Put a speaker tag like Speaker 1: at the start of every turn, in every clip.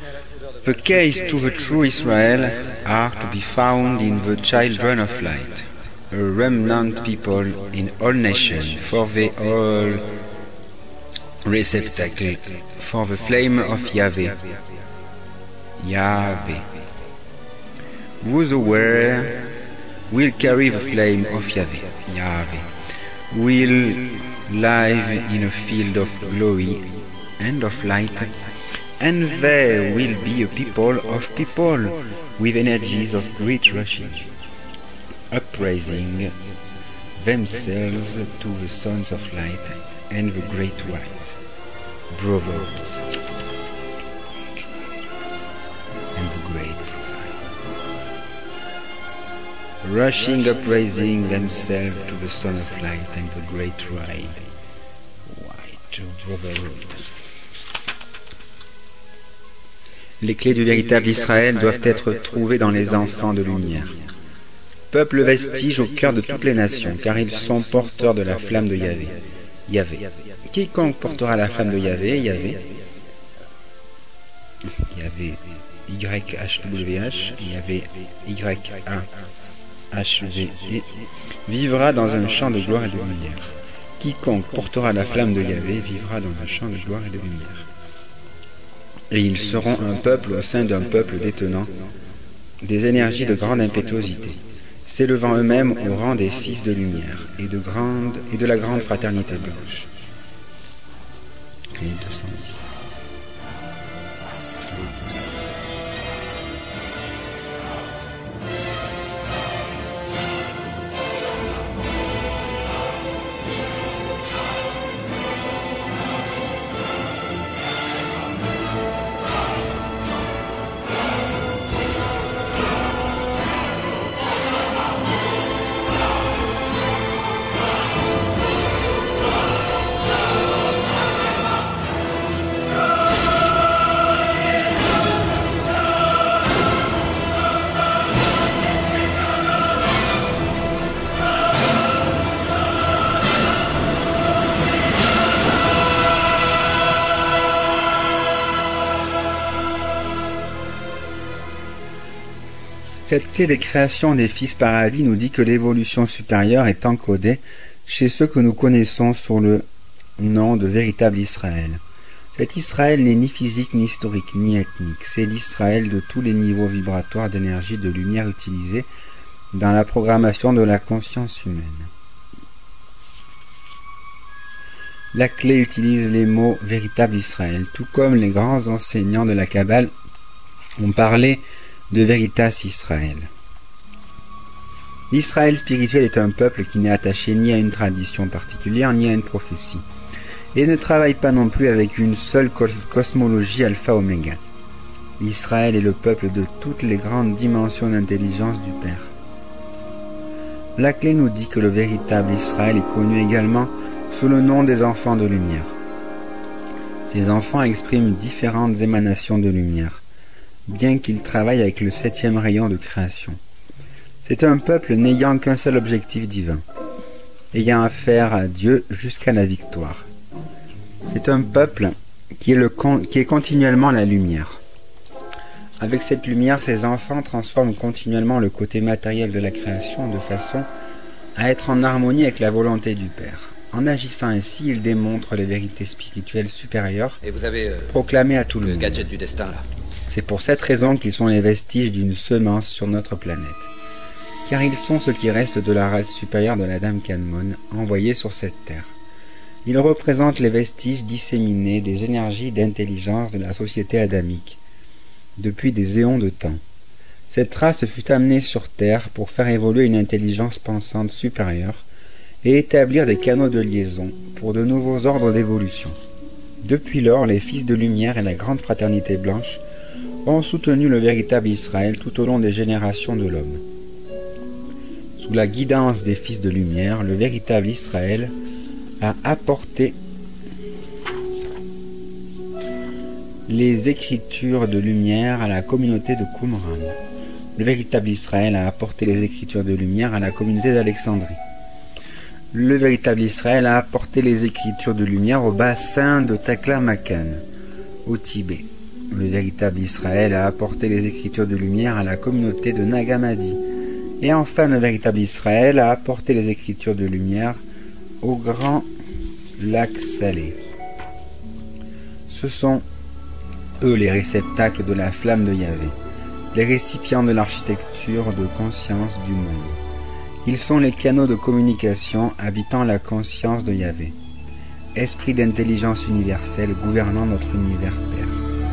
Speaker 1: The keys to the true Israel are to be found in the children of light, a remnant people in all nations, for they all receptacle for the flame of Yahweh. Yahweh. Whosoever will carry the flame of Yahweh, Yahweh, will live in a field of glory and of light, and they will be a people of people with energies of great rushing, upraising themselves to the sons of light and the great white, brotherhood, and the great rushing, upraising themselves to the Son of Light and the great ride, white brotherhood. Les clés du véritable Israël doivent être trouvées dans les enfants de lumière. Peuple vestige au cœur de toutes les nations, car ils sont porteurs de la flamme de Yahvé. Yahvé. Quiconque portera la flamme de Yahvé, Yahvé, Yahvé, YHWH, Yahvé, YA-HVE, vivra dans un champ de gloire et de lumière. Quiconque portera la flamme de Yahvé vivra dans un champ de gloire et de lumière. Et ils seront un peuple au sein d'un peuple détenant des énergies de grande impétuosité, s'élevant eux-mêmes au rang des fils de lumière et de la grande fraternité blanche. Clé 210. Cette clé des créations des fils paradis nous dit que l'évolution supérieure est encodée chez ceux que nous connaissons sous le nom de véritable Israël. Cet Israël n'est ni physique, ni historique, ni ethnique. C'est l'Israël de tous les niveaux vibratoires d'énergie de lumière utilisés dans la programmation de la conscience humaine. La clé utilise les mots véritable Israël, tout comme les grands enseignants de la Kabbale ont parlé de Veritas Israël. L'Israël spirituel est un peuple qui n'est attaché ni à une tradition particulière ni à une prophétie, et ne travaille pas non plus avec une seule cosmologie alpha-oméga. L'Israël est le peuple de toutes les grandes dimensions d'intelligence du Père. La clé nous dit que le véritable Israël est connu également sous le nom des enfants de lumière. Ces enfants expriment différentes émanations de lumière, bien qu'ils travaillent avec le 7e rayon de création. C'est un peuple n'ayant qu'un seul objectif divin, ayant affaire à Dieu jusqu'à la victoire. C'est un peuple qui est continuellement la lumière. Avec cette lumière, ces enfants transforment continuellement le côté matériel de la création de façon à être en harmonie avec la volonté du Père. En agissant ainsi, ils démontrent les vérités spirituelles supérieures proclamées à tout le monde.
Speaker 2: Gadget du destin, là.
Speaker 1: C'est pour cette raison qu'ils sont les vestiges d'une semence sur notre planète, car ils sont ce qui reste de la race supérieure de la Dame Kadmon envoyée sur cette terre. Ils représentent les vestiges disséminés des énergies d'intelligence de la société adamique, depuis des éons de temps. Cette race fut amenée sur terre pour faire évoluer une intelligence pensante supérieure et établir des canaux de liaison pour de nouveaux ordres d'évolution. Depuis lors, les fils de lumière et la grande fraternité blanche ont soutenu le véritable Israël tout au long des générations de l'homme. Sous la guidance des fils de lumière, le véritable Israël a apporté les écritures de lumière à la communauté de Qumran. Le véritable Israël a apporté les écritures de lumière à la communauté d'Alexandrie. Le véritable Israël a apporté les écritures de lumière au bassin de Taklamakan, au Tibet. le véritable Israël, a apporté les Écritures de lumière à la communauté de Nag Hammadi. Et enfin, le véritable Israël a apporté les Écritures de lumière au grand lac salé. Ce sont eux les réceptacles de la flamme de Yahvé, les récipients de l'architecture de conscience du monde. Ils sont les canaux de communication habitant la conscience de Yahvé, esprit d'intelligence universelle gouvernant notre univers Père.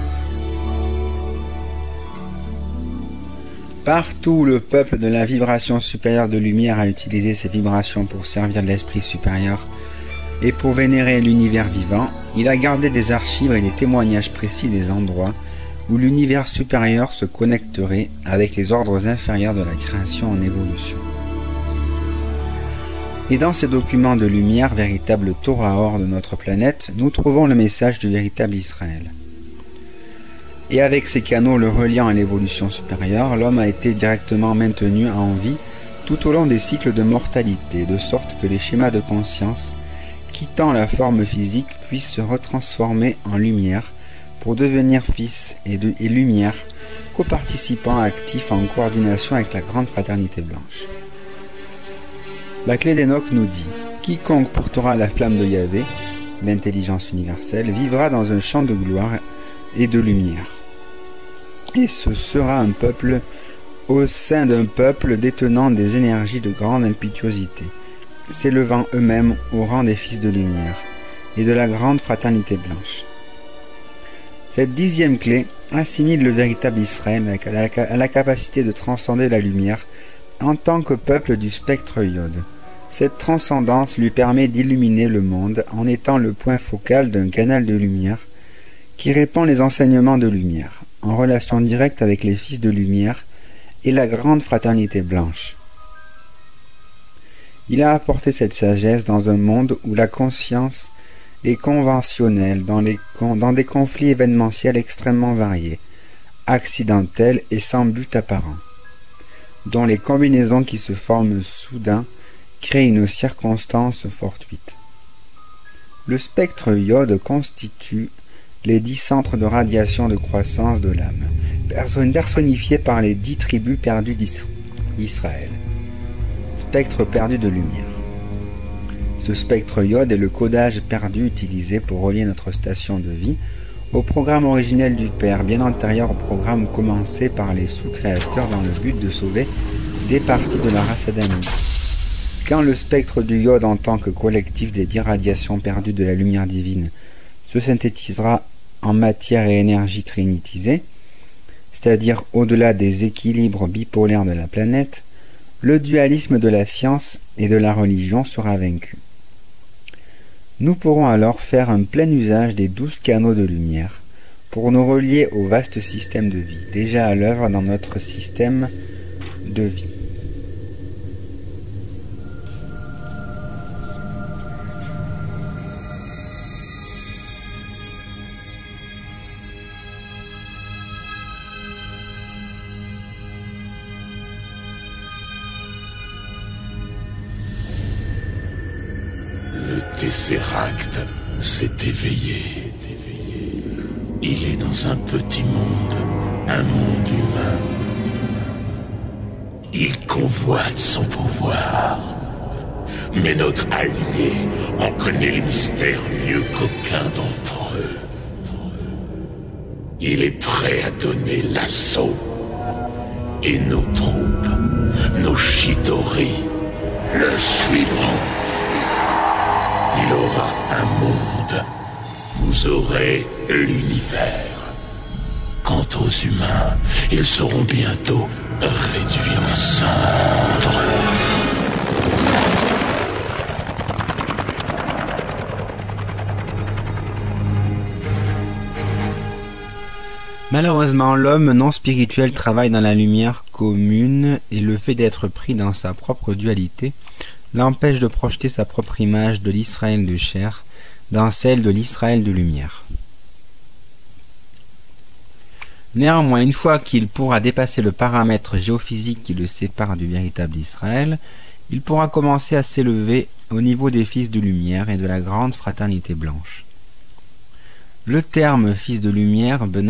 Speaker 1: Partout où le peuple de la vibration supérieure de lumière a utilisé ces vibrations pour servir l'esprit supérieur et pour vénérer l'univers vivant, il a gardé des archives et des témoignages précis des endroits où l'univers supérieur se connecterait avec les ordres inférieurs de la création en évolution. Et dans ces documents de lumière, véritable Torah de notre planète, nous trouvons le message du véritable Israël. Et avec ces canaux le reliant à l'évolution supérieure, l'homme a été directement maintenu en vie tout au long des cycles de mortalité, de sorte que les schémas de conscience, quittant la forme physique, puissent se retransformer en lumière pour devenir fils et lumière, coparticipants actifs en coordination avec la grande fraternité blanche. La clé d'Enoch nous dit « Quiconque portera la flamme de Yahvé, l'intelligence universelle, vivra dans un champ de gloire et de lumière. Et ce sera un peuple au sein d'un peuple détenant des énergies de grande impétuosité, s'élevant eux-mêmes au rang des fils de lumière et de la grande fraternité blanche. » Cette 10e clé assimile le véritable Israël à la capacité de transcender la lumière en tant que peuple du spectre Yod. Cette transcendance lui permet d'illuminer le monde en étant le point focal d'un canal de lumière qui répand les enseignements de lumière, en relation directe avec les fils de lumière et la grande fraternité blanche. Il a apporté cette sagesse dans un monde où la conscience est conventionnelle, dans des conflits événementiels extrêmement variés, accidentels et sans but apparent, dont les combinaisons qui se forment soudain créent une circonstance fortuite. Le spectre Yod constitue les 10 centres de radiation de croissance de l'âme, personnifiés par les 10 tribus perdues d'Israël. Spectre perdu de lumière. Ce spectre Yod est le codage perdu utilisé pour relier notre station de vie au programme originel du Père, bien antérieur au programme commencé par les sous-créateurs dans le but de sauver des parties de la race adamique. Quand le spectre du Yod en tant que collectif des 10 radiations perdues de la lumière divine se synthétisera en matière et énergie trinitisée, c'est-à-dire au-delà des équilibres bipolaires de la planète, le dualisme de la science et de la religion sera vaincu. Nous pourrons alors faire un plein usage des 12 canaux de lumière pour nous relier au vaste système de vie, déjà à l'œuvre dans notre système de vie.
Speaker 2: Le Tesseract s'est éveillé. Il est dans un petit monde, un monde humain. Il convoite son pouvoir. Mais notre allié en connaît les mystères mieux qu'aucun d'entre eux. Il est prêt à donner l'assaut. Et nos troupes, nos Chitauri, le suivront. Il aura un monde. Vous aurez l'univers. Quant aux humains, ils seront bientôt réduits en cendres.
Speaker 1: Malheureusement, l'homme non spirituel travaille dans la lumière commune et le fait d'être pris dans sa propre dualité l'empêche de projeter sa propre image de l'Israël de chair dans celle de l'Israël de lumière. Néanmoins, une fois qu'il pourra dépasser le paramètre géophysique qui le sépare du véritable Israël, il pourra commencer à s'élever au niveau des fils de lumière et de la grande fraternité blanche. Le terme fils de lumière,